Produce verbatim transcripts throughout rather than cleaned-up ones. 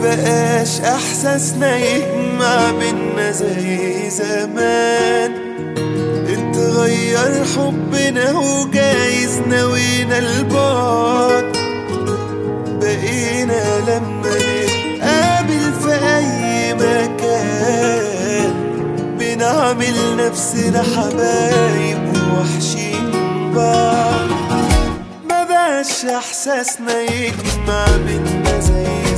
بقاش احساسنا يجمع بينا زي زمان. اتغير حبنا وجايز نوينا البعد، بقينا لما نتقابل في اي مكان بنعمل نفسنا حبايب ووحشين بعض. مبقاش احساسنا يجمع بينا زي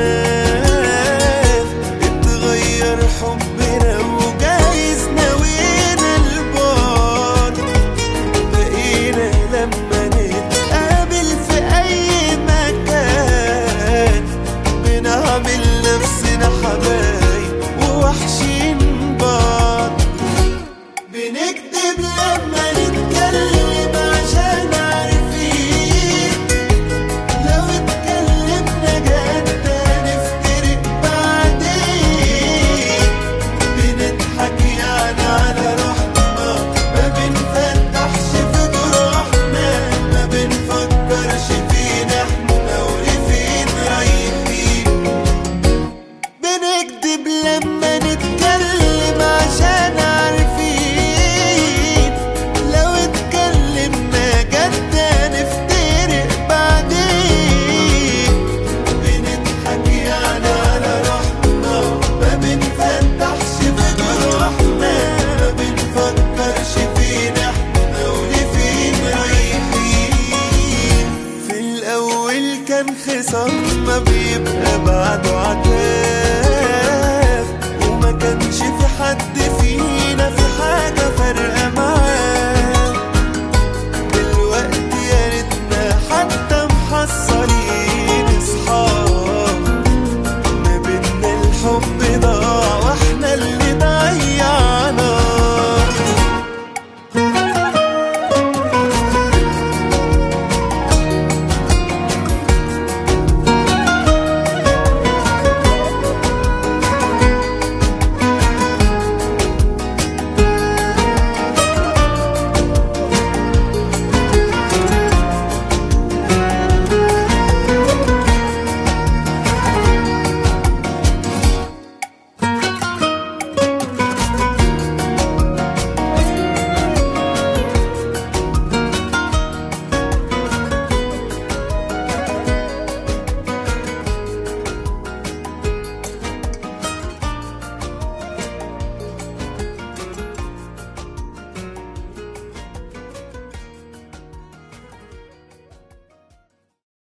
زمان. اتغير حبنا وجايز نوينا البعد، بقينا لما نتقابل في اي مكان بنعمل نفسنا حبايب ووحشين بعض. بنكتب لما نتكلم عشان عارفين لو اتكلمنا جد هنفترق بعدين. بنضحك يعني على روحنا، ما بنفتحش في جروحنا، ما بنفكرش فينا احنا ولفين رايحين. بنكدب لما نتكلم عشان عارفين لو اتكلمنا جد هنفترق بعدين. بنضحك يعني على روحنا، ما بنفتحش في جروحنا، ما بنفكرش فينا احنا ولفين رايحين. في الأول كان خصامنا بيبقى بعده عتاب، وما كانش في حد